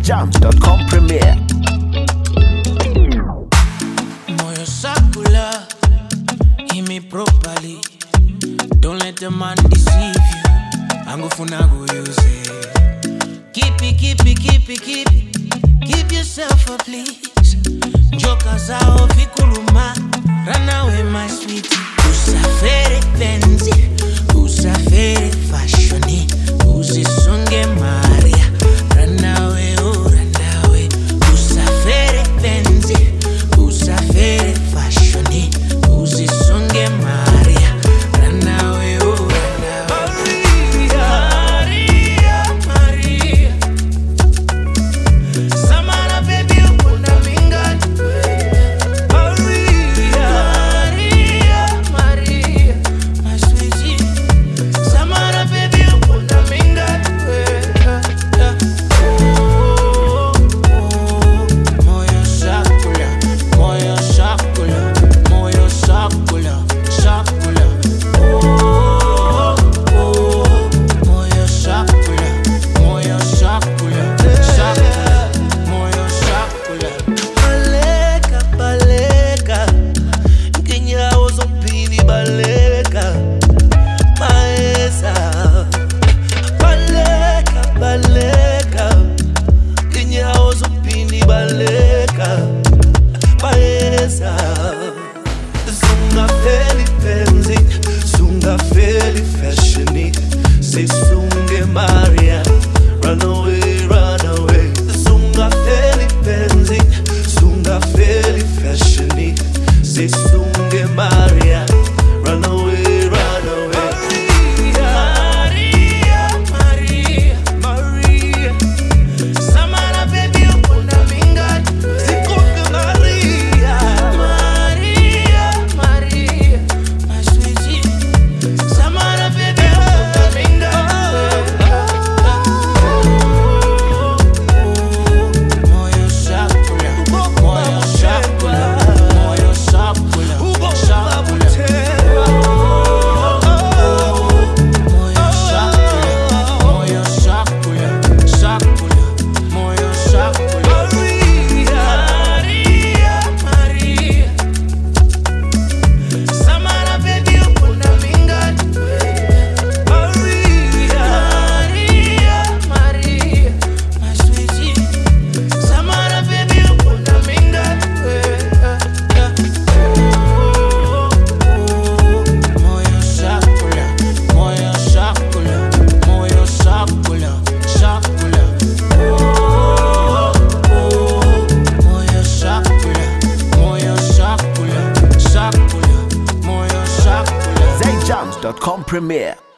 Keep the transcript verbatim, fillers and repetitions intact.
jams dot com premiere. Moyo sakula, hear me properly. Don't let the man deceive you. Angufuna go use it. Keep it, keep it, keep it, keep it. Keep yourself up, please. Joka zao vikuluma. Run away, my sweetie. Usafiri penzi, usafiri fashioni, usisunge Maria. Run away, oh run away. Usafiri penzi, usafiri fashioni, usisunge Maria. Run away, oh run away. Maria, Maria, Samara baby, ukunda mingani. Maria, Maria, my sweetie. Samara baby, ukunda mingani. Oh, oh, moyo sakula, moyo sakula, moyo sakula, sakula. Oh, oh, moyo sakula, moyo sakula, sakula, moyo sakula. Baleka, baleka, nginyawo zombili baleka, maesa. Baleka, baleka, nginyawo zombili baleka, maesa. Sunga feli penzi, sunga feli fashioni, say sunge Maria, run away, run away. Sunga feli penzi, sunga feli fashioni, say sunge Maria, run away, run away. Maria, Maria, Maria, Samara baby, ukunda mingani. sikunge Maria, Maria, Maria, my sweetie. Samara baby, ukunda mingani. Moyo sakula, moyo sakula, moyo sakula, sakula. Moyo sakula, moyo sakula, sakula, moyo sakula. Maria, Maria, Samara baby, ukunda mingani. Maria, Maria, my sweetie. Samara baby, ukunda mingani. Moyo sakula, moyo sakula, moyo sakula, sakula. Moyo sakula, moyo sakula, sakula, moyo sakula. zay jams dot com premiere.